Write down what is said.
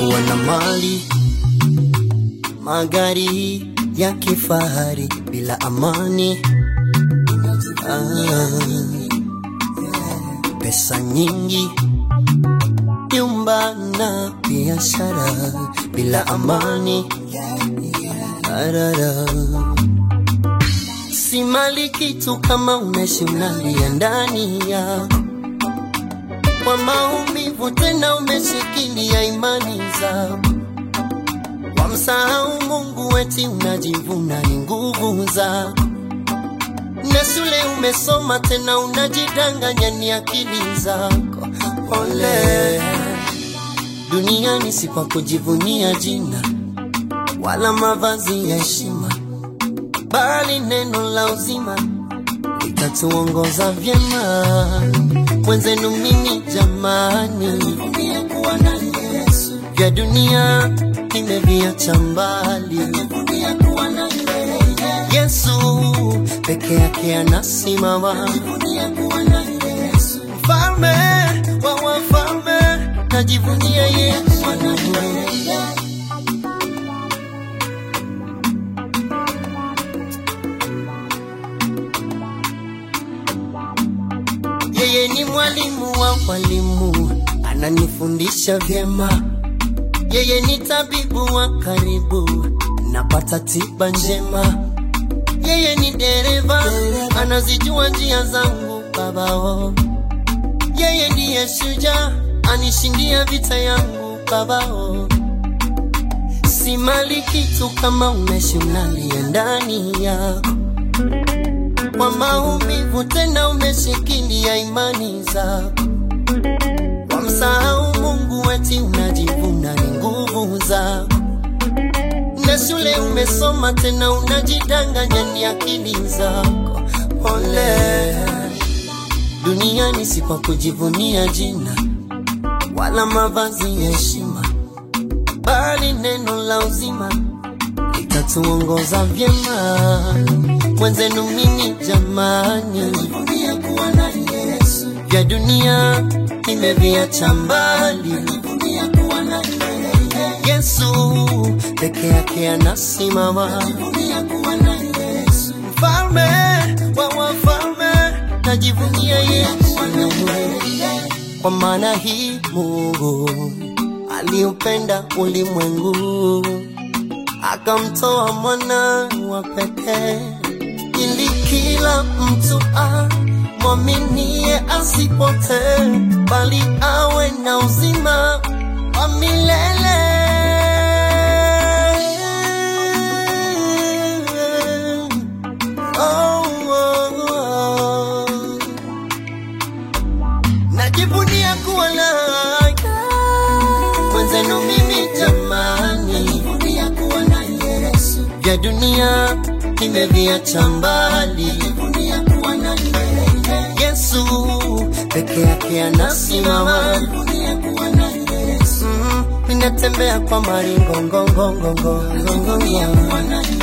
kuwa na mali, magari ya kifahari bila amani. Pesa nyingi, nyumba na biashara bila amani. Si mali kitu kama unaishi unalia ndani yako kwa maumivu, tena umeshikilia imani zako. Wamsahau Mungu eti unajivuna ni nguvu zako. Na shule umesoma tena unajidanganya ni akili zako. Ole, duniani si kwa kujivunia jina wala mavazi ya heshima, bali neno la uzima litatuongoza vyema. Mwenzenu mimi jamani, vya dunia nimeviacha mbali. Yesu peke yake anasimama, mfalme wa wafalme, najivunia Yesu. Yeye ni mwalimu wa walimu, ananifundisha vyema. Yeye ni tabibu wa karibu, napata tiba njema. Yeye ni dereva, anazijua njia zangu babao. Yeye ndiye shujaa, anishindia vita yangu babao. Si mali kitu kama unaishi unalia ndani yako kwa maumivu, tena umeshikilia imani zako. Wamsahau Mungu eti unajivuna ni nguvu zako. Na shule umesoma tena unajidanganya ni akili zako. Ole, duniani si kwa kujivunia jina wala mavazi ya heshima, bali neno la uzima litatuongoza vyema. Mwenzenu mimi jamani, vya dunia nimeviacha mbali. Yesu peke yake anasimama, mfalme wa wafalme, najivunia Yesu. Kwa maana hii Mungu aliupenda ulimwengu, akamtoa mwana wa pekee, ili kila mtu amwaminie asipotee, bali awe na uzima wa milele. Najivunia kuwa naye mwenzenu mimi jamani, vya dunia nimeviacha mbali. Yesu peke yake anasimama, ninatembea kwa maringo ngongo ngongo ngongo.